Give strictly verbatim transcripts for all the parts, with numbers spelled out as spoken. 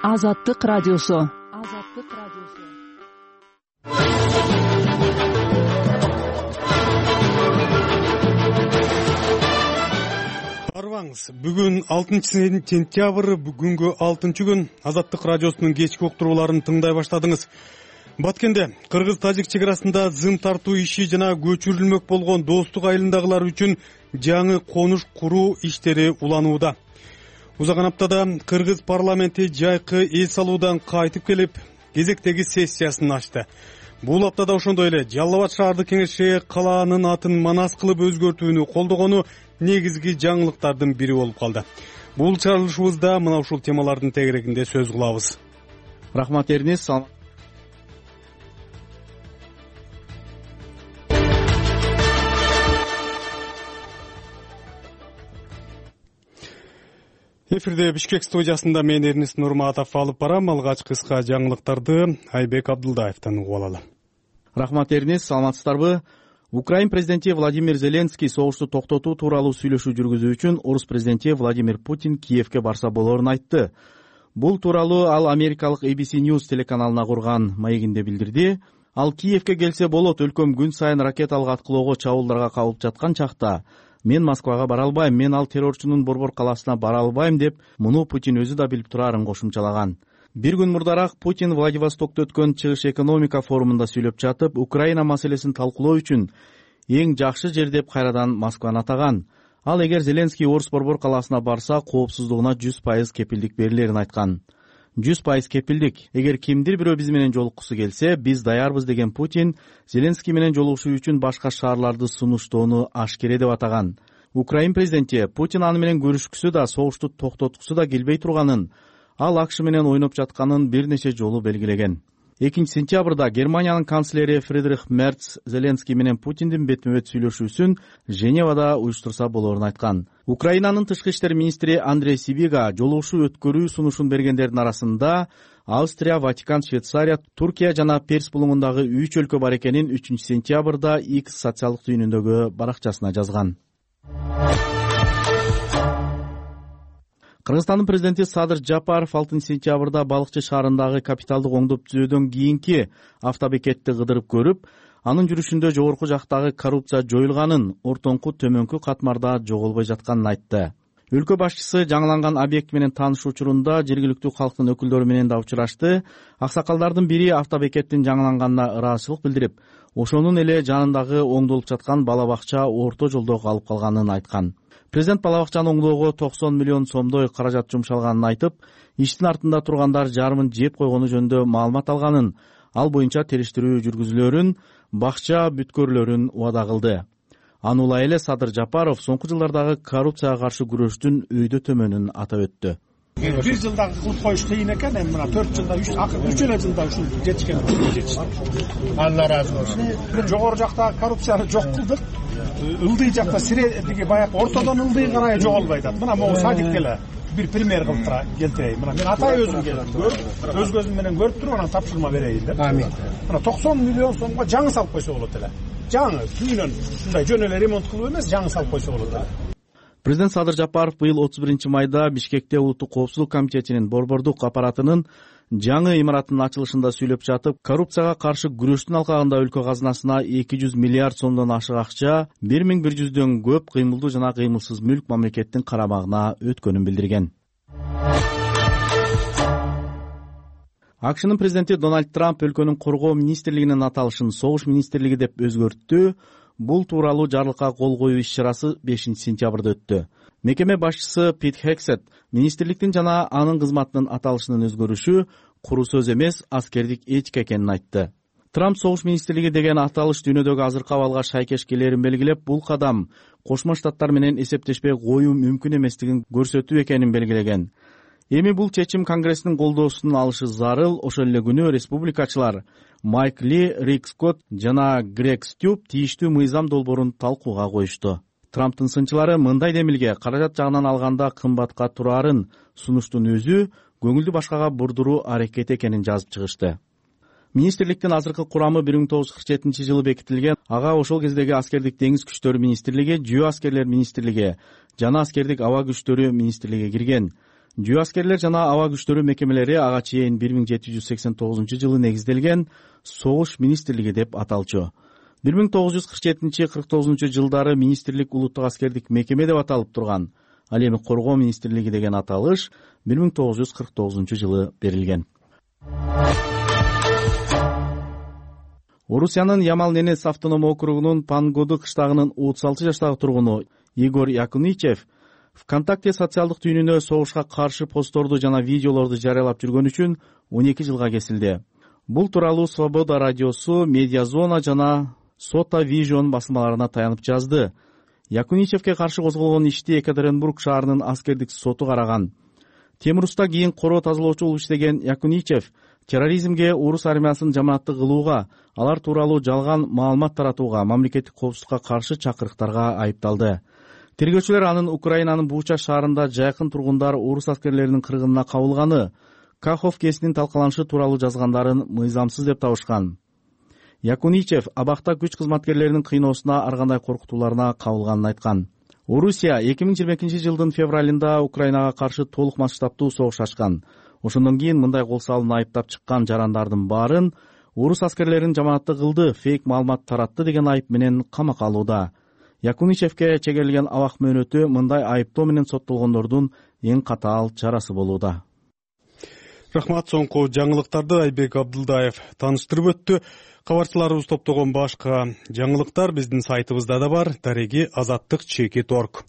Азаттык радиосу. Азаттык радиосу. Арбаңыз, бүгүн алтынчы сентябрь, бүгүнгү алтынчы күн Азаттык радиосунун кечки уктурууларын тыңдай баштадыңыз. Баткенде кыргыз-тажик чек арасында зым тартуу иши жана көчүрүлмөк болгон Достук айылындагылар үчүн жаңы конуш куруу иштери уланууда. Узаган аптада кыргыз парламенти жайкы эс алуудан кайтып келип, кезектеги сессиясын ачты. Бул аптада ошондой эле Жалал Абад шаардык кеңеши калаанын атын Манас кылып өзгөртүүнү колдогону негизги жаңылыктардын бири болуп калды. Бул чыгарылышыбызда мына ушул темалардын тегерегинде сөз кылабыз. Рахмат Эрнис. Эфирде Бишкек студиясында мен Эрнис Нурматов алып барам. Алгач кыска жаңылыктарды Айбек Абдулдаевден угуп алалы. Рахмат Эрнис, саламатсыздарбы? Украин президенти Владимир Зеленский согушту токтотуу тууралуу сүйлөшүү жүргүзүү үчүн орус президенти Владимир Путин Киевке барса болорун айтты. Бул тууралуу ал америкалык A B C News телеканалына курган маегинде билдирди. Ал Киевке келсе болот, өлкөм күн сайын ракеталык аткылоого чабуулдарга кабылып жаткан чакта мен Москвага бара албайм, мен ал террорчунун борбор калаасына бара албайм деп, муну Путин өзү да билип турарын кошумчалаган. Бир күн мурдараак Путин Владивостокто өткөн чыгыш экономика форумунда сүйлөп жатып, Украина маселесин талкуулоо үчүн эң жакшы жер деп кайрадан Москваны атаган. Ал эгер Зеленский Орус борбор калаасына барса, коопсуздугуна жүз пайыз кепилдик берилерин айткан. жүз пайыз кепилдик. Эгер кимдир бирөө биз менен жолуккусу келсе, биз даярбыз деген Путин Зеленский менен жолугушуу үчүн башка шаарларды сунуштоону ашкере деп атаган. Украин президенти Путин аны менен көрүшкүсү да, согушту токтоткусу да келбей турганын, ал акш менен ойноп жатканын бир нече жолу белгилеген. экинчи сентябрда Германиянын канцлери Фридрих Мерц Зеленский менен Путиндин бетме-бет сүйлөшүүсүн Женевада уюштурса болорун айткан. Украинанын тышкы иштер министри Андрей Сибига жолугушуу өткөрүү сунушун бергендердин арасында Австрия, Ватикан, Швейцария, Туркия жана Перс булуңундагы үч өлкө бар экенин үчүнчү сентябрда X социалдык түйүнүндөгү баракчасына жазган. Кыргызстандын президенти Садыр Жапаров алтынчы сентябрда Балыкчы шаарындагы капиталдык оңдоп түзөөдөн кийинки автобекетти кыдырып көрүп, анын жүрүшүндө жогорку жактагы коррупция жоюлганын, ортоңку төмөнкү катмарда жоголбой жатканын айтты. Өлкө башчысы жаңыланган объект менен таанышуу учурунда жергиликтүү калктын өкүлдөрү менен да учурашты. Аксакалдардын бири автобекеттин жаңыланганына ыраазычылык билдирип, ошонун эле жанындагы оңдолуп жаткан бала бакча орто жолдо калып калганын айткан. Президент бала бакчаны оңдоого токсон миллион сомдой каражат жумшалганын айтып, иштин артында тургандар жарымын жеп койгону жөнүндө маалымат алганын, ал боюнча териштирүү жүргүзүлөрүн, бакча бүткөрлөрүн убада кылды. Анула эле Садыр Жапаров соңку жылдардагы коррупцияга каршы күрөштүн өйдө төмөнүн атап өттү. бир жылда кылып коюш кыйын экен, эми мына төрт жылда үч акыры үч эле жылда ушул жетишкен. Алла ыраазы болсун. Жогору жакта коррупцияны жок кылдык. Ылдый жакта сиредиги баягы ортодон ылдый карай жоголбой атат. Мына могу садик деле бир пример кылып келтирейин. Мына мен атай өзүм көрүп, өз көзүм менен көрүп туруп анан тапшырма берейин деп. Амин. Мына токсон миллион сомго жаңы салып койсо болот эле. Жаңы түйүнөн ушундай жөн эле ремонт кылып эмес, жаңы салып койсо болот эле. Президент Садыр Жапаров быйыл отуз биринчи майда Бишкекте Улуттук коопсуздук комитетинин борбордук аппаратынын жаңы имаратынын ачылышында сүйлөп жатып, коррупцияга каршы күрөштүн алкагында өлкө казынасына эки жүз миллиард сомдон ашык акча, бир миң бир жүздөн көп кыймылдуу жана кыймылсыз мүлк мамлекеттин карамагына өткөнүн билдирген. акшнын президенти Дональд Трамп өлкөнүн коргоо министрлигинин аталышын согуш министрлиги деп өзгөрттү. Бул тууралуу жарлыкка кол коюу иш-чарасы бешинчи сентябрда өттү. Мекеме башчысы Пит Хексет министрликтин жана анын кызматынын аталышынын өзгөрүшү куру сөз эмес, аскердик этика экенин айтты. Трамп согуш министрлиги деген аталыш дүйнөдөгү азыркы абалга шайкеш келерин белгилеп, бул кадам Кошмо Штаттар менен эсептешпей коюу мүмкүн эместигин көрсөтүү экенин белгилеген. Эми бул чечим Конгресстин колдоосун алышы зарыл. Ошол эле күнү республикачылар Майк Ли, Рик Скотт жана Грег Стюб тийиштүү мыйзам долбоорун талкууга коюшту. Трамптын сынчылары мындай демилге каражат жагынан алганда кымбатка турарын сунуштун өзү көңүлдү башкага бурдуруу аракет экенин жазып чыгышты. Министрликтин азыркы курамы бир миң тогуз жүз кырк жетинчи жылы бекитилген. Ага ошол кездеги аскердик деңиз күчтөрү министрлиги, жөө аскерлер министрлиги жана аскердик аба күчтөрү министрлиги кирген. Жөө аскерлер жана аба күчтөрү мекемелери ага чейин бир миң жети жүз сексен тогузунчу жылы негизделген Согуш министрлиги деп аталчу. бир миң тогуз жүз кырк жетинчи кырк тогузунчу жылдары министрлик улуттук аскердик мекеме деп аталып турган. Ал эми Коргоо министрлиги деген аталыш бир миң тогуз жүз кырк тогузунчу жылы берилген. Орусиянын Ямал-Ненец автоном округунун Пангоду кыштагынын отуз алты жаштагы тургуну Игорь Якуничев ВКонтакте социалдык түйүнүнө согушка каршы постторду жана видеолорду жарыялап жүргөн үчүн он эки жылга кесилди. Бул тууралуу Свобода радиосу, Медиазона жана Сота Vision басылмаларына таянып жазды. Якуничевке каршы козголгон ишти Екатеринбург шаарынын аскердик соту караган. Темуруста кийин короо тазалоочу болуп иштеген Якуничев терроризмге, орус армиясын жамааттык кылууга, алар тууралуу жалган маалымат таратууга, мамлекеттик коопсуздукка каршы чакырыктарга айыпталды. Тергөөчүлөр анын Украинанын Буча шаарында жайкын тургундар орус аскерлеринин кыргынына кабылганы, Кахов кесинин талкаланышы тууралуу жазгандарын мыйзамсыз деп табышкан. Якуничев абакта күч кызматкерлеринин кыйноосуна, ар кандай коркутууларына кабылганын айткан. Орусия эки миң жыйырма экинчи жылдын февралында Украинага каршы толук масштабтуу согуш ачкан. Ошондон кийин мындай кол салууну айыптап чыккан жарандардын баарын орус аскерлерин жамаатты кылды, фейк маалымат таратты деген айып менен камакка алууда. Якуничевке чегерилген абак мөөнөтү мындай айыптоо менен соттолгондордун эң катаал чарасы болууда. Рахмат. Соңку жаңылыктарды Айбек Абдылдаев тааныштырып өттү. Кабарчыларыбыз топтогон башка жаңылыктар биздин сайтыбызда да бар. Дареги азаттык чекит точка орг.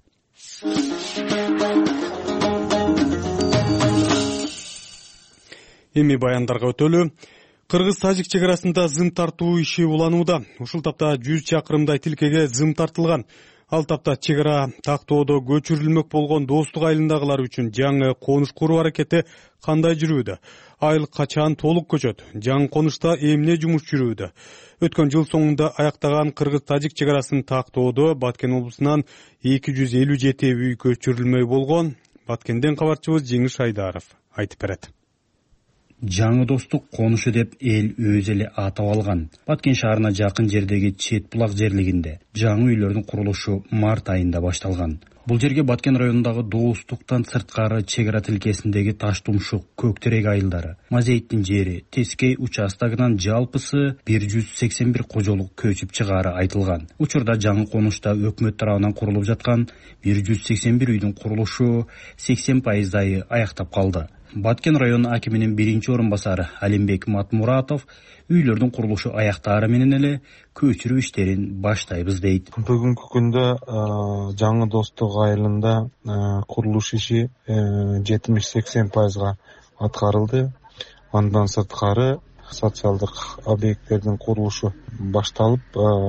Эми баяндарга өтөлү. Кыргыз-Тажик чек арасында зым тартуу иши уланууда. Ушул тапта жүз чакырымдай тилкеге зым тартылган. Ал тапта чек ара тактоодо көчүрүлмөк болгон Достук айылындагылар үчүн жаңы конуш куруу аракети кандай жүрүүдө? Айыл качан толук көчөт? Жаңы конушта эмне жумуш жүрүүдө? Өткөн жыл соңунда аяктаган Кыргыз-Тажик чек арасын тактоодо Баткен облусунан эки жүз элүү жети үй көчүрүлмөй болгон. Баткенден кабарчыбыз Жеңиш Айдаров айтып берет. Жаңы Достук конушу деп эл өзү эле атап алган. Баткен шаарына жакын жердеги Чет булак жерлигинде жаңы үйлөрдүн курулушу март айында башталган. Бул жерге Баткен районундагы Достуктан сырткары чек ара тилкесиндеги Таштумшук, Көктерек айылдары, Мазейттин жери, Тескей участогунан жалпысы бир жүз сексен бир кожолук көчүп чыгаары айтылган. Учурда жаңы конушта өкмөт тарабынан курулуп жаткан бир жүз сексен бир үйдүн курулушу сексен пайыздай аяктап калды. Баткен район акиминин биринчи орун басары Алимбек Матмуратов үйлөрдүн курулушу аяктаары менен эле көчүрүү иштерин баштайбыз дейт. Бүгүнкү күндө жаңы Достук айылында курулуш иши жетимиш сексен пайызга аткарылды. Андан сырткары социалдык объекттердин курулушу башталып,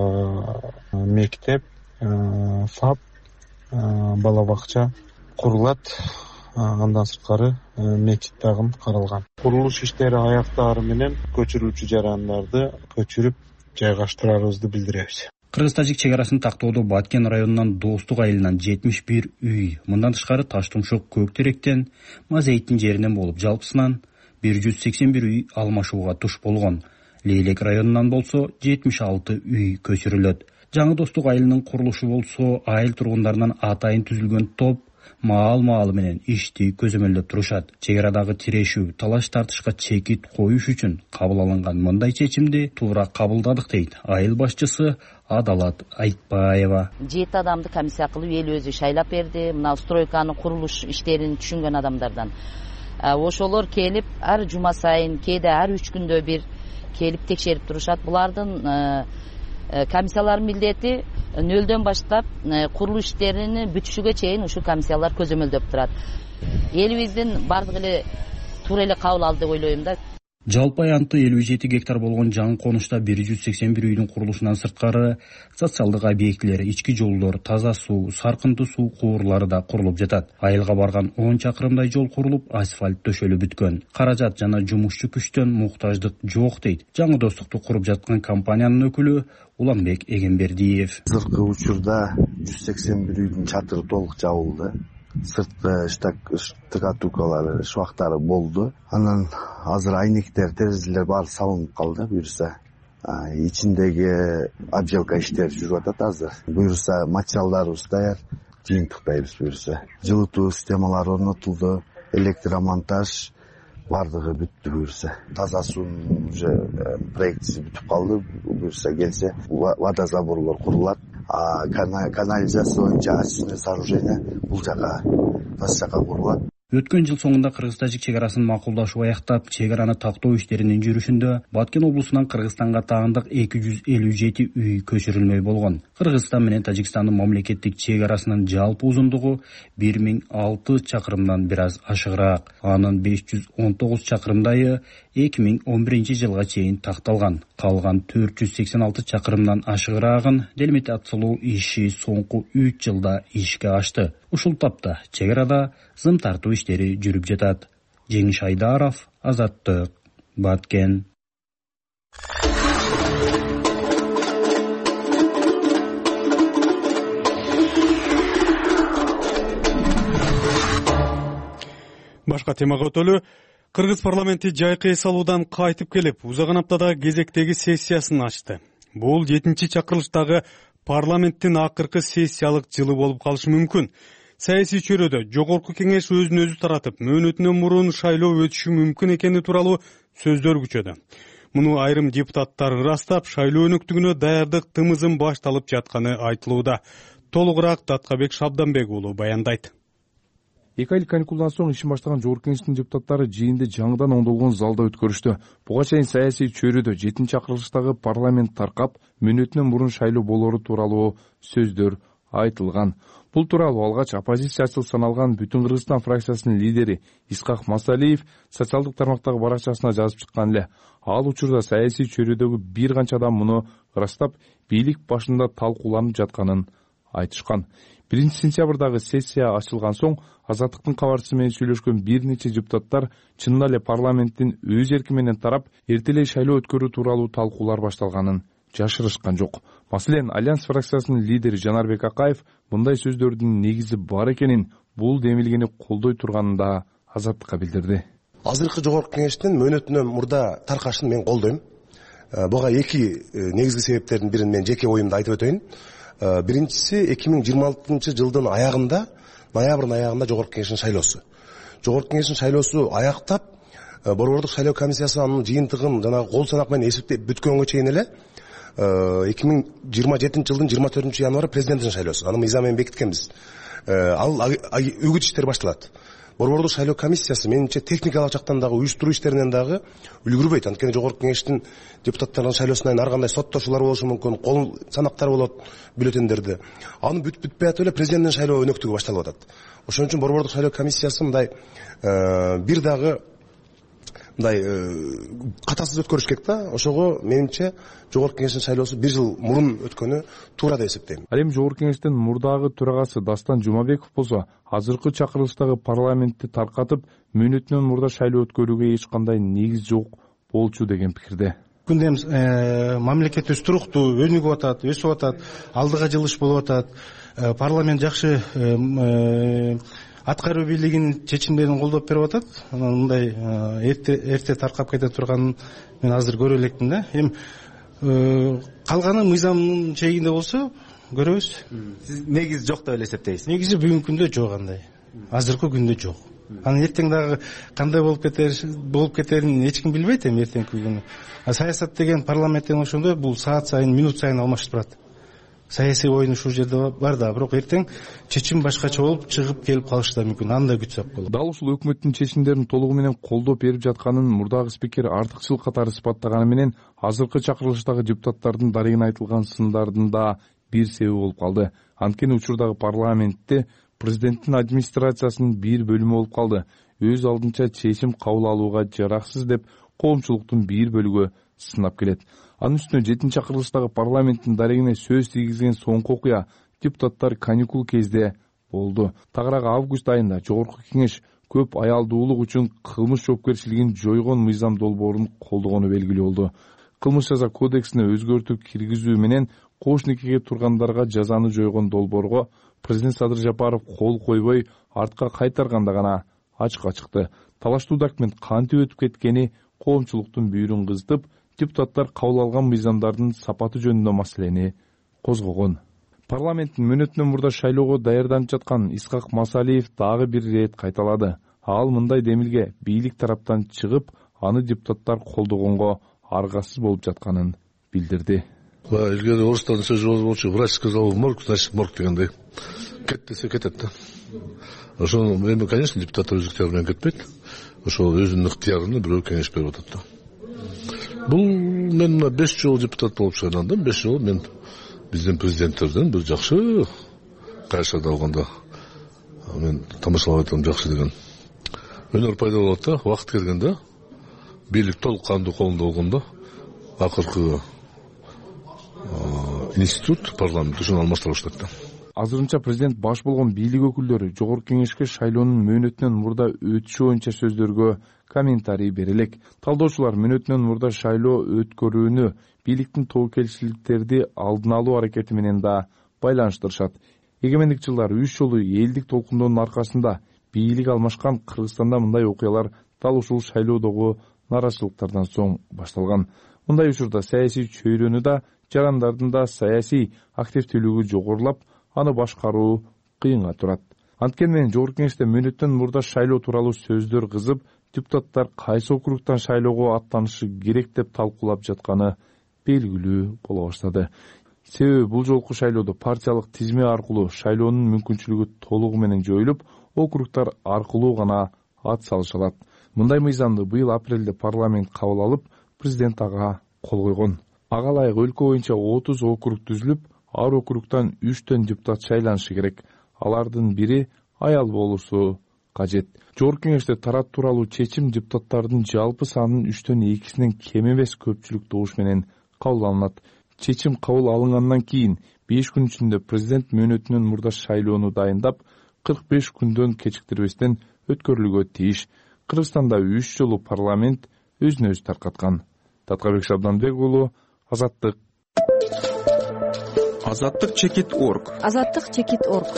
мектеп, ФАП, бала бакча курулат. Андан сырткары мечит дагы каралган. Курулуш иштери аяктаары менен көчүрүүчү жарандарды көчүрүп жайгаштырарыбызды билдиребиз. Кыргыз-Тажик чек арасын тактоодо Баткен районунан Достук айылынан жетимиш бир үй, мындан тышкары Таштумшук, Көктеректен, Мазейттин жеринен болуп жалпысынан бир жүз сексен бир үй алмашууга туш болгон. Лейлек районунан болсо жетимиш алты үй көчүрүлөт. Жаңы Достук айылынын курулушу болсо айыл тургундарынан атайын түзүлгөн топ маал-маалы менен ишти көзөмөлдөп турушат. Чек арадагы тирешүү, талаш тартышка чекит коюш үчүн кабыл алынган мындай чечимди туура кабылдадык дейт айыл башчысы Адалат Айтбаева. Жети адамды комиссия кылып эл өзү шайлап берди. Мына стройканын курулуш иштерин түшүнгөн адамдардан. Ошолор келип ар жума сайын, кээде ар үч күндө бир келип текшерип турушат. Булардын комиссиялардын милдети нөлдөн баштап курулуш иштерини бүтүшүгө чейин ушул комиссиялар көзөмөлдөп турат. Элибиздин бардык эле туура эле кабыл алды деп ойлойм да. Жалпы аянты элүү жети гектар болгон жаңы конушта бир жүз сексен бир үйдүн курулушунан сырткары социалдык объектилер, ички жолдор, таза суу, саркынтуу суу куурлары да курулуп жатат. Айылга барган он чакырымдай жол курулуп, асфальт төшөлүп бүткөн. Каражат жана жумушчу күчтөн муктаждык жок дейт жаңы Достукту куруп жаткан компаниянын өкүлү Уланбек Эгембердиев. Азыркы учурда жүз сексен бир үйдүн чатыры толук жабылды. Сырткы штукатуркалары, швактары болду. Анан азыр айнектер, терезелер баары салынып калды. Буюрса ичиндеги обжелка иштери жүрүп атат азыр. Буюрса материалдарыбыз даяр, жыйынтыктайбыз буюрса. Жылытуу системалары орнотулду. электромонтаж бардыгы бүттү буюрса. Таза суунун уже проектиси бүтүп калды. Буюрса келсе водозаборлор курулат. А канализационный очистное сооружение бул жака таш жака курулат. Өткөн жыл соңунда кыргыз-тажик чек арасын макулдашуу аяктап, чек араны тактоо иштеринин жүрүшүндө Баткен облусунан Кыргызстанга таандык эки жүз элүү жети үй көчүрүлмөй болгон. Кыргызстан менен Тажикстандын мамлекеттик чек арасынын жалпы узундугу бир миң алты чакырымдан бир аз ашыгыраак. Анын беш жүз он тогуз чакырымдайы эки миң он биринчи жылга чейин такталган. Калган төрт жүз сексен алты чакырымдан ашыгыраагын делимитациялоо иши соңку үч жылда ишке ашты. Ушул тапта чек арада зым тартуу иштери жүрүп жатат. Жеңиш Айдаров, Азаттык, Баткен. Башка темага өтөлү. Кыргыз парламенти жайкы эс алуудан кайтып келип, узаган аптадагы кезектеги сессиясын ачты. Бул жетинчи чакырылыштагы парламенттин акыркы сессиялык жылы болуп калышы мүмкүн. Саясий чөйрөдө жогорку кеңеш өзүн өзү таратып, мөөнөтүнөн мурун шайлоо өтүшү мүмкүн экени тууралуу сөздөр күчөдү. Муну айрым депутаттар ырастап, шайлоо өнөктүгүнө даярдык тымызын башталып жатканы айтылууда. Толугураак Даткабек Шабданбек уулу баяндайт. Эки айлык каникулдан соң ишин баштаган жогорку кеңештин депутаттары жыйынды жаңыдан оңдолгон залда өткөрүштү. Буга чейин саясий чөйрөдө жетинчи чакырылыштагы парламент таркап, мөөнөтүнөн мурун шайлоо болору тууралуу сөздөр айтылган. Бул тууралуу алгач оппозициячыл саналган Бүтүн Кыргызстан фракциясынын лидери Исхак Масалиев социалдык тармактагы баракчасына жазып чыккан эле. Ал учурда саясий чөйрөдөгү бир канча адам муну ырастап, бийлик башында талкууланып жатканын айтышкан. биринчи сентябрдагы сессия ачылган соң Азаттыктын кабарчысы менен сүйлөшкөн бир нече депутаттар чынында эле парламенттин өз эрки менен тарап, эртелей шайлоо өткөрүү тууралуу талкуулар башталганын жашырышкан жок. Маселен, Альянс фракциясынын лидери Жанарбек Акаев мындай сөздөрдүн негизи бар экенин, бул демилгени колдой турганын да Азаттыкка билдирди. Азыркы жогорку кеңештин мөөнөтүнөн мурда таркашын мен колдойм. Буга эки негизги себептердин бирин мен жеке оюмду айтып өтөйүн. Биринчиси эки миң жыйырма алтынчы жылдын аягында, ноябрдын аягында жогорку кеңештин шайлоосу. Жогорку кеңештин шайлоосу аяктап, борбордук шайлоо комиссиясы анын жыйынтыгын жанагы кол санак менен эсептеп бүткөнгө чейин эле эки миң жыйырма жетинчи жылдын жыйырма төртүнчү январь президенттин шайлоосу. Аны мыйзам менен бекиткенбиз. Ал үгүт иштери башталат. Борбордук шайлоо комиссиясы менимче техникалык жактан дагы уюштуруу иштеринен дагы үлгүрбөйт. Анткени жогорку кеңештин депутаттарынын шайлоосунан ар кандай соттошуулар болушу мүмкүн, кол санактар болот бюллетендерде. Аны бүт бүтпөй атып эле президенттин шайлоо өнөктүгү башталып атат. Ошон үчүн борбордук шайлоо комиссиясы мындай бир дагы мындай катасыз өткөрүш керек да. Ошого менимче жогорку кеңештин шайлоосу бир жыл мурун өткөнү туура деп эсептейм. Ал эми жогорку кеңештин мурдагы төрагасы Дастан Жумабеков болсо, азыркы чакырылыштагы парламентти таркатып, мөөнөтүнөн мурда шайлоо өткөрүүгө эч кандай негиз жок болчу деген пикирде. Күндем мамлекетибиз туруктуу өнүгүп атат, өсүп атат, алдыга жылыш болуп атат. Парламент жакшы аткаруу бийлигинин чечимдерин колдоп берип атат. Анан мындай эрте эрте таркап кете турганын мен азыр көрө элекмин да. Эми калганы мыйзамдын чегинде болсо көрөбүз. Сиз негизи жок деп эле эсептейсиз? Негизи бүгүнкү күндө жок андай. Азыркы күндө жок. Анан эртең дагы кандай болуп кетер болуп кетерин эч ким билбейт эми эртеңки күнү. Саясат деген парламенттен ошондой, бул саат сайын, минут сайын алмашып турат. Саясий оюн ушул жерде бар да, бирок эртең чечим башкача болуп чыгып келип калышы да мүмкүн. Анда күтсөк болот. Дал ушул өкмөттүн чечимдерин толугу менен колдоп берип жатканын мурдагы спикер артыкчыл катары сыпаттаганы менен азыркы чакырылыштагы депутаттардын дарегине айтылган сындардын да бир себеби болуп калды. Анткени учурдагы парламентте президенттин администрациясынын бир бөлүмү болуп калды. Өз алдынча чечим кабыл алууга жараксыз деп коомчулуктун бир бөлүгү сынап келет. Анын үстүнө жетинчи чакырылыштагы парламенттин дарегине сөз тийгизген соңку окуя депутаттар каникул кезде болду. Тагыраагы август айында жогорку кеңеш көп аялдуулук үчүн кылмыш жоопкерчилигин жойгон мыйзам долбоорун колдогону белгилүү болду. Кылмыш жаза кодексине өзгөртүү киргизүү менен кош никеге тургандарга жазаны жойгон долбоорго президент Садыр Жапаров кол койбой артка кайтарганда гана ачыкка чыкты. Талаштуу документ кантип өтүп кеткени коомчулуктун бүйүрүн кызытып, депутаттар кабыл алган мыйзамдардын сапаты жөнүндө маселени козгогон. Парламенттин мөөнөтүнөн мурда шайлоого даярданып жаткан Исхак Масалиев дагы бир ирет кайталады. Ал мындай демилге бийлик тараптан чыгып, аны депутаттар колдогонго аргасыз болуп жатканын билдирди. Илгери орустардын сөзү болчу, врач сказал в морг, значит морг дегендей. Кет десе кетет да. Ошону эми, конечно, депутаттар өз ыктыяры менен кетпейт. Ошол өзүнүн ыктыярына бирөө кеңеш берип атат да. Бул мен мына беш жолу депутат болуп шайландым. беш жолу мен биздин президенттерден бир жакшы кайшада алганда мен тамашалап айтам жакшы деген. Өнөр пайда болот да, убакыт келгенде бийлик толук кандуу колунда болгондо акыркы институт, парламент ушуну алмаштыра баштайт да. Азырынча президент баш болгон бийлик өкүлдөрү Жогорку Кеңешке шайлоонун мөөнөтүнөн мурда өтүшү боюнча сөздөргө комментарий бере элек. Талдоочулар мөөнөтүнөн мурда шайлоо өткөрүүнү бийликтин тобокелчиликтерди алдын алуу аракети менен да байланыштырышат. Эгемендик жылдары үч жолу элдик толкундоонун аркасында бийлик алмашкан Кыргызстанда мындай окуялар дал ушул шайлоодогу нараазычылыктардан соң башталган. Мындай учурда саясий чөйрөнү да, жарандардын да саясий активдүүлүгү жогорулап, аны башкаруу кыйынга турат. Анткени менен Жогорку Кеңеште мөөнөттөн мурда шайлоо тууралуу сөздөр кызып, депутаттар кайсы округтан шайлоого аттанышы керек деп талкуулап жатканы белгилүү боло баштады. Себеби бул жолку шайлоодо партиялык тизме аркылуу шайлоонун мүмкүнчүлүгү толугу менен жоюлуп, округтар аркылуу гана ат салыша алат. Мындай мыйзамды быйыл апрелде парламент кабыл алып, президент ага кол койгон. Ага ылайык өлкө боюнча отуз округ түзүлүп, ар округтан үчтөн депутат шайланышы керек. Алардын бири аял болуусу кажет. Жогорку Кеңеште тарап тууралуу чечим депутаттардын жалпы санынын үчтөн экисинен кем эмес көпчүлүк добуш менен кабыл алынат. Чечим кабыл алынгандан кийин беш күн ичинде президент мөөнөтүнөн мурда шайлоону дайындап, кырк беш күндөн кечиктирбестен өткөрүлүүгө тийиш. Кыргызстанда үч жолу парламент өзүн өзү таркаткан. Таткабек Шабданбек уулу, Азаттык. Азаттык чекит орг. Азаттык чекит орг.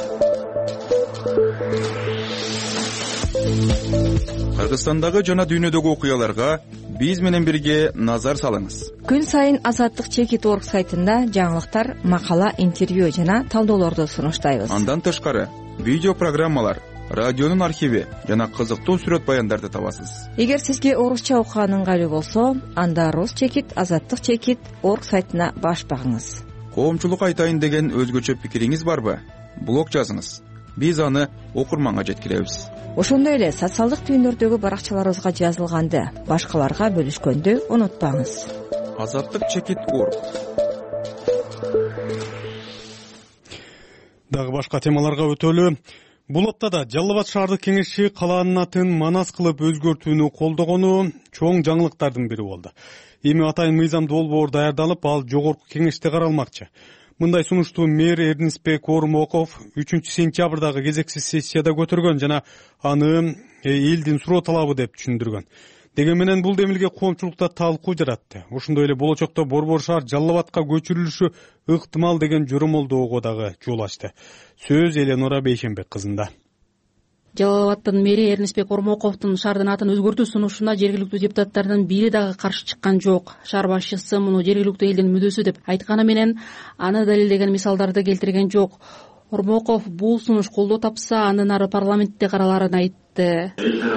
Кыргызстандагы жана дүйнөдөгү окуяларга биз менен бирге назар салыңыз. Күн сайын Азаттык чекит орг сайтында жаңылыктар, макала, интервью жана талдоолорду сунуштайбыз. Андан тышкары видео программалар, радионун архиви жана кызыктуу сүрөт баяндарды табасыз. Эгер сизге орусча окуган ыңгайлуу болсо, анда рус чекит азаттык чекит орг сайтына баш багыңыз. Коомчулук айтайын деген өзгөчө пикириңиз барбы? Блог жазыңыз. Биз аны окурманга жеткиребиз. Ошондой эле социалдык түйүндөрдөгү баракчаларыбызга жазылганды башкаларга бөлүшкөндү унутпаңыз. Азаттык чекит орг. Дагы башка темаларга өтөлү. Бул аптада Жалал Абад шаардык кеңешчи калаанын атын Манас кылып өзгөртүүнү колдогону чоң жаңылыктардын бири болду. Эми атайын мыйзам долбоор даярдалып, ал Жогорку Кеңеште каралмакчы. Мындай сунушту мэр Эрнисбек Ормоков үчүнчү сентябрдагы кезексиз сессияда көтөргөн жана аны элдин суроо талабы деп түшүндүргөн. Деген менен бул демилге коомчулукта талкуу жаратты. Ошондой эле болочокто Борбор шаар Жалал Абадка көчүрүлүшү ыктымал деген жөрөмөлдөөгө дагы жол ачты. Сөз Эленора Бейшенбек кызында. Жалал Абадтын мэри Эрнисбек Ормоковдун шаардын атын өзгөртүү сунушуна жергиликтүү депутаттардын бири дагы каршы чыккан жок. Шаар башчысы муну жергиликтүү элдин мүдөсү деп айтканы менен аны далилдеген мисалдарды келтирген жок. Ормоков бул сунуш колдоо тапса, андан ары парламентте караларын айтты.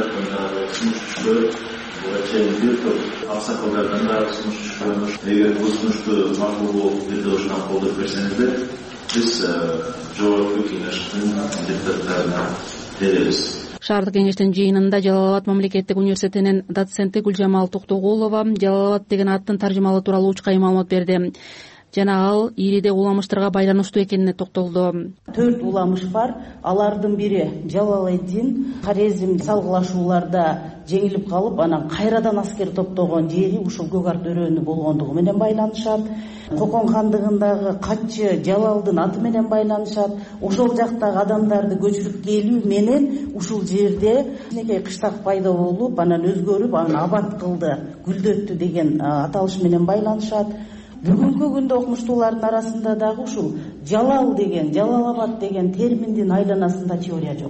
Аксакалдардан да сунуш түшкөн. Эгер бул сунушту макул болуп бир дошунан колдоп берсеңиздер, биз Жогорку Кеңештин депутаттарына беребиз. Шаардык кеңештин жыйынында Жалал Абад мамлекеттик университетинин доценти Гүлжамал Токтогулова Жалал Абад деген аттын таржымалы тууралуу учкай маалымат берди. Жана ал ириде уламыштарга байланыштуу экенине токтолду. Төрт уламыш бар. Алардын бири Жалалэддин Хорезм салгылашууларда жеңилип калып, анан кайрадан аскер топтогон жери ушул Көк Арт өрөөнү болгондугу менен байланышат. Кокон хандыгындагы катчы Жалалдын аты менен байланышат. Ошол жактагы адамдарды көчүрүп келүү менен ушул жерде кичинекей кыштак пайда болуп, анан өзгөрүп, аны абад кылды, гүлдөттү деген аталыш менен байланышат. Бүгүнкү күндө окумуштуулардын арасында дагы ушул Жалал деген, Жалал Абад деген терминдин айланасында теория жок.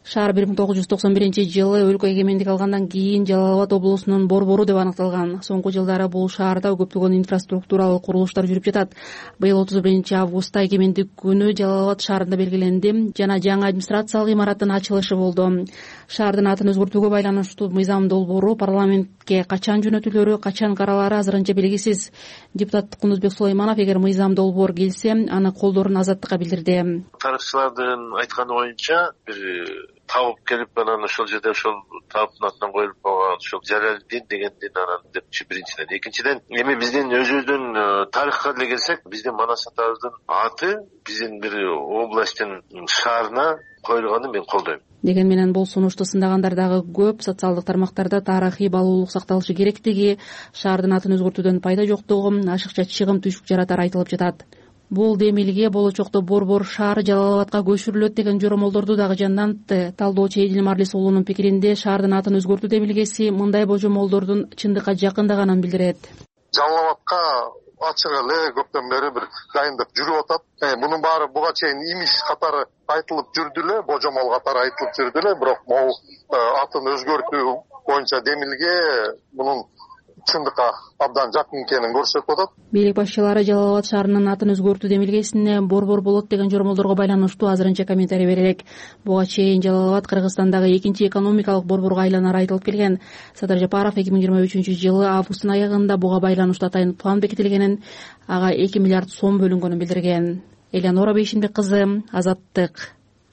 Шаар бир миң тогуз жүз токсон биринчи жылы өлкө эгемендик алгандан кийин Жалал Абад облусунун борбору деп аныкталган. Соңку жылдары бул шаарда көптөгөн инфраструктуралык курулуштар жүрүп жатат. Быйыл отуз биринчи августта эгемендик күнү Жалал Абад шаарында белгиленди жана жаңы администрациялык имараттын ачылышы болду. Шаардын атын өзгөртүүгө байланыштуу мыйзам долбоору парламентке качан жөнөтүлөрү, качан каралары азырынча белгисиз. Депутат Кунузбек Сулайманов эгер мыйзам долбоор келсе, аны колдоорун Азаттыкка билдирди. Тарыхчылардын айтканы боюнча бир табып келип анан ошол жерде ошол табыптын атынан коюлуп калган ошол Жалалдин дегендин анан депчи биринчиден. Экинчиден эми биздин өзүбүздүн тарыхка деле келсек, биздин Манас атабыздын аты биздин бир областтын шаарына коюлганын мен колдойм. Деген менен бул сунушту сындагандар дагы көп. Социалдык тармактарда тарыхый баалуулук сакталышы керектиги, шаардын атын өзгөртүүдөн пайда жоктугу, ашыкча чыгым түшүп жаратары айтылып жатат. Бул демилге болочокто борбор шаар Жалал Абадка көчүрүлөт деген жоромолдорду дагы жандантты. Талдоочу Эдил Марлис уулунун пикиринде шаардын атын өзгөртүү демилгеси мындай божомолдордун чындыкка жакындаганын билдирет. Жалал Абадка ачык эле көптөн бери бир дайындык жүрүп атат. Мунун баары буга чейин имиш катары айтылып жүрдү эле, божомол катары айтылып жүрдү эле, бирок могу атын өзгөртүү боюнча демилге мунун чындыкка абдан жакын экенин көрсөтүп атат. Бийлик башчылары Жалал Абад шаарынын атын өзгөртүү демилгесине борбор болот деген жоромолдорго байланыштуу азырынча комментарий бере элек. Буга чейин Жалал Абад Кыргызстандагы экинчи экономикалык борборго айланары айтылып келген. Садыр Жапаров эки миң жыйырма үчүнчү жылы августтун аягында буга байланыштуу атайын план бекитилгенин, ага эки миллиард сом бөлүнгөнүн билдирген. Элеонора Бейшимбек кызы, Азаттык.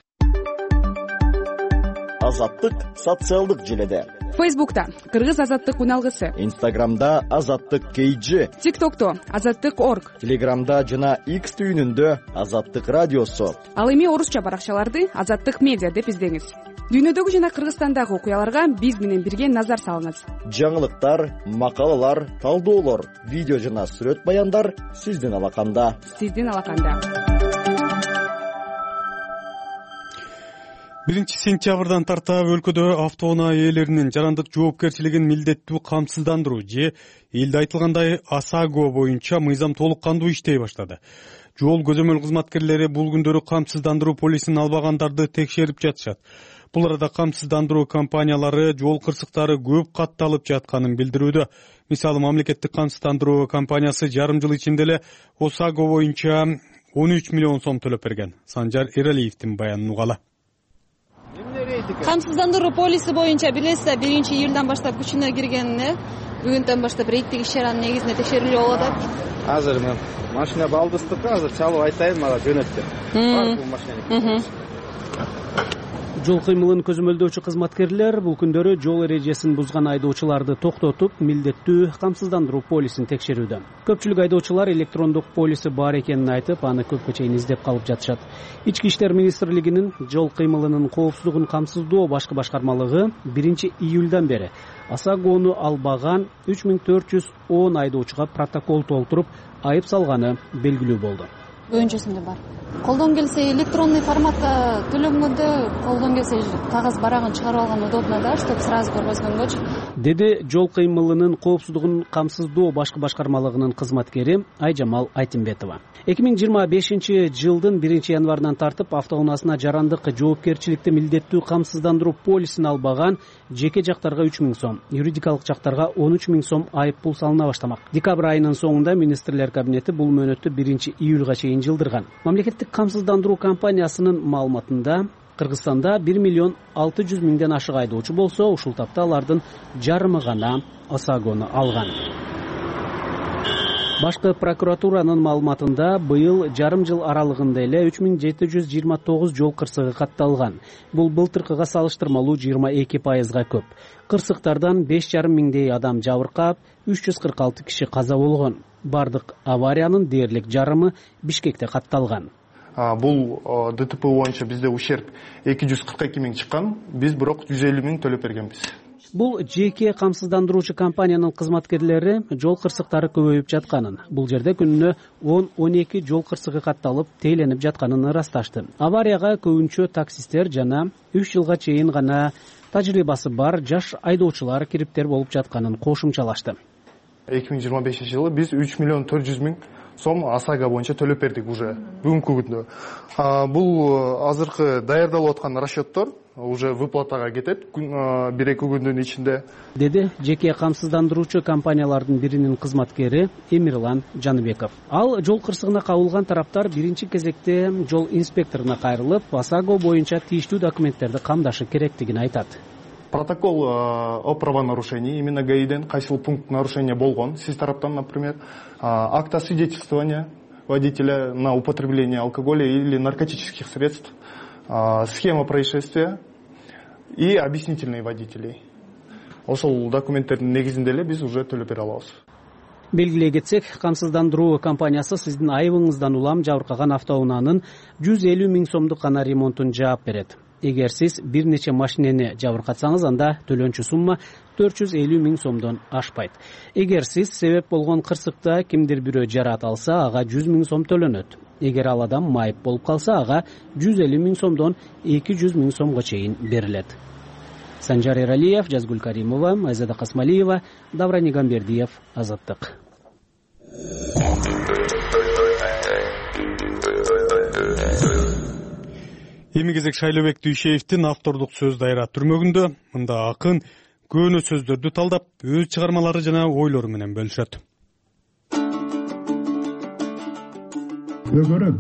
Азаттык социалдык желеде. Фейсбукта Кыргыз азаттык үналгысы, Инстаграмда Азаттык кейджи, ТикТокто Азаттык орг, Телеграмда жана X түйүнүндө Азаттык радиосу. Ал эми орусча баракчаларды Азаттык медиа деп издеңиз. Дүйнөдөгү жана Кыргызстандагы окуяларга биз менен бирге назар салыңыз. Жаңылыктар, макалалар, талдоолор, видео жана сүрөт баяндар сиздин алаканда. Сиздин алаканда. Биринчи сентябрдан тартап өлкөдө автоунаа ээлеринин жарандык жоопкерчилигин милдеттүү камсыздандыруу же элде айтылгандай ОСАГО боюнча мыйзам толук кандуу иштей баштады. Жол көзөмөл кызматкерлери бул күндөрү камсыздандыруу полисин албагандарды текшерип жатышат. Бул арада камсыздандыруу компаниялары жол кырсыктары көп катталып жатканын билдирүүдө. Мисалы, мамлекеттик камсыздандыруу компаниясы жарым жыл ичинде эле ОСАГО боюнча он үч миллион сом төлөп берген. Санжар Эралиевдин баянын угалы. Камсыздандыруу полиси боюнча билесиз, биринчи июлдан баштап күчүнө киргенине, бүгүндөн баштап рейдтик иш-чаранын негизинде текшерүүлөр болуп атат. Азыр мен машина балдыстыкка азыр чалып айтайын, мага жөнөттү. Бар бул машина. Жол кыймылын көзөмөлдөөчү кызматкерлер бул күндөрү жол эрежесин бузган айдоочуларды токтотуп, милдеттүү камсыздандыруу полисин текшерүүдө. Көпчүлүк айдоочулар электрондук полиси бар экенин айтып, аны көпкө чейин издеп калып жатышат. Ички иштер министрлигинин жол кыймылынын коопсуздугун камсыздоо башкы башкармалыгы биринчи июлдан бери ОСАГОну албаган үч миң төрт жүз он айдоочуга протокол толтуруп, айып салганы белгилүү болду. Көбүнчөсүндө бар. Колдон келсе электронный форматта төлөнгөндө, колдон келсе кагаз барагын чыгарып алган удобно да, чтобы сразу көргөзгөнгөчү. Деди жол кыймылынын коопсуздугун камсыздоо башкы башкармалыгынын кызматкери Айжамал Айтимбетова. эки миң жыйырма бешинчи жылдын биринчи январынан тартып автоунаасына жарандык жоопкерчиликти милдеттүү камсыздандыруу полисин албаган жеке жактарга үч миң сом, юридикалык жактарга он үч миң сом айып пул салына баштамак. Декабрь айынын соңунда министрлер кабинети бул мөөнөттү биринчи июлга чейин жылдырган. Мамлекеттик камсыздандыруу компаниясынын маалыматында Кыргызстанда бир миллион алты жүз миңден ашык айдоочу болсо, ушул тапта алардын жарымы гана ОСАГОну алган. Башкы прокуратуранын маалыматында быйыл жарым жыл аралыгында эле үч миң жети жүз жыйырма тогуз жол кырсыгы катталган. Бул былтыркыга салыштырмалуу жыйырма эки пайызга көп. Кырсыктардан беш жарым миңдей адам жабыркап, үч жүз кырк алты киши каза болгон. Бардык авариянын дээрлик жарымы Бишкекте катталган. Бул ДТП боюнча бизде ущерб эки жүз кырк эки миң чыккан, биз бирок жүз элүү миң төлөп бергенбиз. Бул жеке камсыздандыруучу компаниянын кызматкерлери жол кырсыктары көбөйүп жатканын, бул жерде күнүнө он он эки жол кырсыгы катталып, тейленип жатканын ырасташты. Аварияга көбүнчө таксисттер жана үч жылга чейин гана тажрыйбасы бар жаш айдоочулар кириптер болуп жатканын кошумчалашты. эки миң жыйырма бешинчи жылы биз үч миллион төрт жүз миң сом ОСАГО боюнча төлөп бердик уже бүгүнкү күндө. Бул азыркы даярдалып аткан расчеттор уже выплатага кетет бир эки күндүн ичинде, деди жеке камсыздандыруучу компаниялардын биринин кызматкери Эмирлан Жаныбеков. Ал жол кырсыгына кабылган тараптар биринчи кезекте жол инспекторуна кайрылып, ОСАГО боюнча тийиштүү документтерди камдашы керектигин айтат. Протокол о правонарушении именно ГАИден кайсыл пункт нарушения болгон сиз тараптан, например, акт освидетельствования водителя на употребление алкоголя или наркотических средств, схема происшествия и объяснительные водителей. Ошол документтердин негизинде эле биз уже төлөп бере алабыз. Белгилей кетсек, камсыздандыруу компаниясы сиздин айыбыңыздан улам жабыркаган автоунаанын жүз элүү миң сомдук гана ремонтун жаап берет. Эгер сиз бир нече машинени жабыркатсаңыз, анда төлөнчү сумма төрт жүз элүү миң сомдон ашпайт. Эгер сиз себеп болгон кырсыкта кимдир бирөө жараат алса, ага жүз миң сом төлөнөт. Эгер ал адам майып болуп калса, ага жүз элүү миң сомдон эки жүз миң сомго чейин берилет. Санжар Эралиев, Жазгүл Каримова, Айзада Касмалиева, Даврани Гамбердиев, Азаттык. Эми кезек Шайлообек Дүйшеевдин автордук сөз дайра түрмөгүндө. Мында акын көөнө сөздөрдү талдап, өз чыгармалары жана ойлору менен бөлүшөт. Өгөрөк.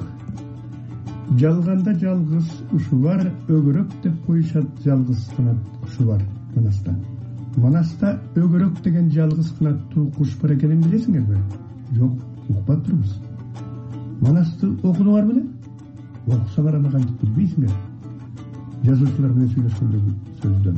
Жалганда жалгыз ушу бар, өгөрөк деп коюшат жалгыз канат кушу бар Манаста. Манаста өгөрөк деген жалгыз канаттуу куш бар экенин билесиңерби? Жок, укпап турбуз. Манасты окудуңар беле? Окусаңар аны кантип билбейсиңер? Жазуучулар менен сүйлөшкөндөгү сөздөн.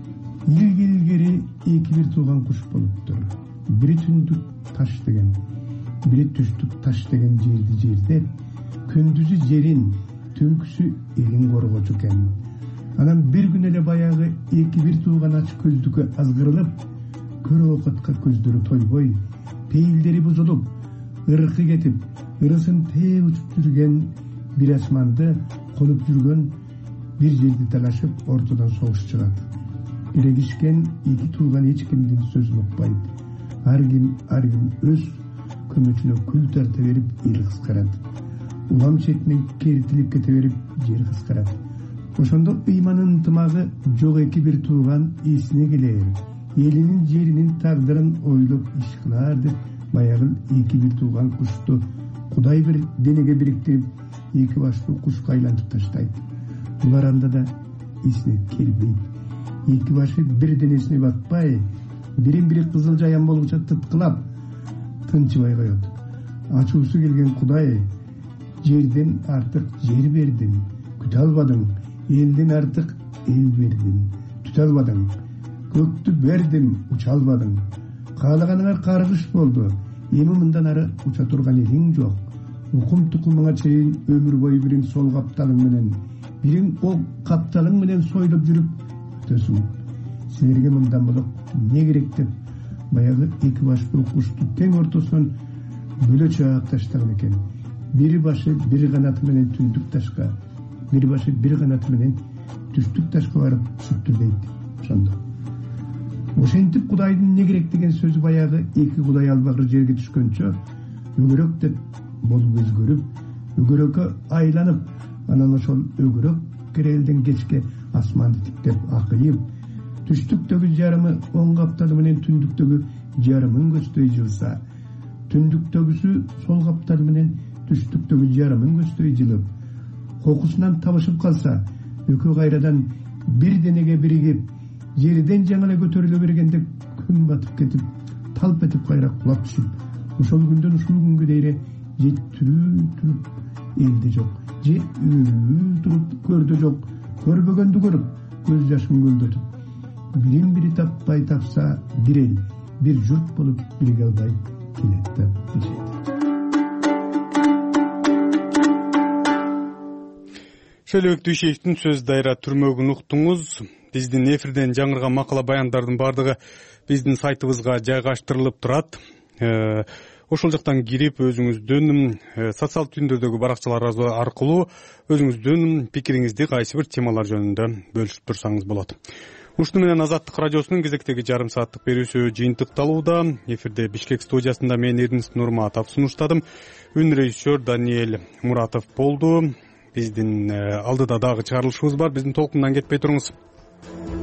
Илгери эки бир тууган куш болуптур. Бири түндүк таш деген, бири түштүк таш деген жерди жерде, күндүзү жерин, түнкүсү элин коргочу экен. Анан бир күн эле баягы эки бир тууган ач көздүккө азгырылып, көрө окутка көздөрү тойбой, пейилдери бузулуп, ыркы кетип, ырысын тээ учуп жүргөн бир асманды колуп жүргөн бир жерди талашып, ортодон согуш чыгат. Эрегишкен эки тууган эч кимдин сөзүн укпайт. Ар ким ар ким өз көмөчүнө күл тарта берип, эл кыскарат. Улам четинен керитилип кете берип, жер кыскарат. Ошондо ыйманын ынтымагы жок эки бир тууган эсине келер. Элинин жеринин тагдырын ойлоп иш кылар деп, баягы эки бир тууган кушту Кудай бир денеге бириктирип, эки баштуу кушка айлантып таштайт. Булар анда да эсине келбейт. Эки башы бир денесине батпай, бирин-бири кызыл жаян болупча тыткылап, тынчыбай коет. Ачуусу келген Кудай, жерден артык жер бердим, күтө албадың, элден артык эл бердим, түтө албадың, көктү бердим, уча албадың. Каалаганыңар каргыш болду, эми мындан ары уча турган элиң жок. Укум тукумуңа чейин өмүр бою бирин сол капталың менен, бирин ол капталың менен сойлоп жүрүп өтөсүң. Силерге мындан болуп не керек деп, баягы эки баштуу кушту тең ортосунан бөлө чаап таштаган экен. Бири башы бир канаты менен түндүк ташка, бири башы бир канаты менен түштүк ташка барып түшүптүр дейт. Ошондо ошентип Кудайдын не керек деген сөзү баягы эки Кудай албагыр жерге түшкөнчө өгөрөк деп болуп өзгөрүп, өгөрөккө айланып, анан ошол өгөрөк керелден кечке асманды тиктеп акыйып, түштүктөгү жарымы оң капталы менен түндүктөгү жарымын көздөй жылса, түндүктөгүсү сол капталы менен түштүктөгү жарымын көздөй жылып, кокусунан табышып калса, экөө кайрадан бир денеге биригип, жерден жаңы эле көтөрүлө бергенде күн батып кетип, талп этип кайра кулап түшүп, ошол күндөн ушул күнгө дейре же түрүү туруп элде жок, же өлүү туруп көрдө жок, көрбөгөндү көрүп, көз жашын көлдөтүп, бирин бири таппай тапса бир эл, бир журт болуп бириге албай келет деп дешет. Шайлообек Дүйшеевдин сөз дайра түрмөгүн уктуңуз. Биздин эфирден жаңырган макала баяндардын бардыгы биздин сайтыбызга жайгаштырылып турат. Ошол жактан кирип өзүңүздүн социалдык түндөрдөгү баракчалар аркылуу өзүңүздүн пикириңизди кайсы бир темалар жөнүндө бөлүшүп турсаңыз болот. Ушуну менен Азаттык радиосунун кезектеги жарым сааттык берүүсү жыйынтыкталууда. Эфирде Бишкек студиясында мен Эрдинис Нурматов сунуштадым. Үн режиссер Даниэль Муратов болду. биздин алдыда дагы чыгарылышыбыз бар. Биздин толкундан кетпей туруңуз.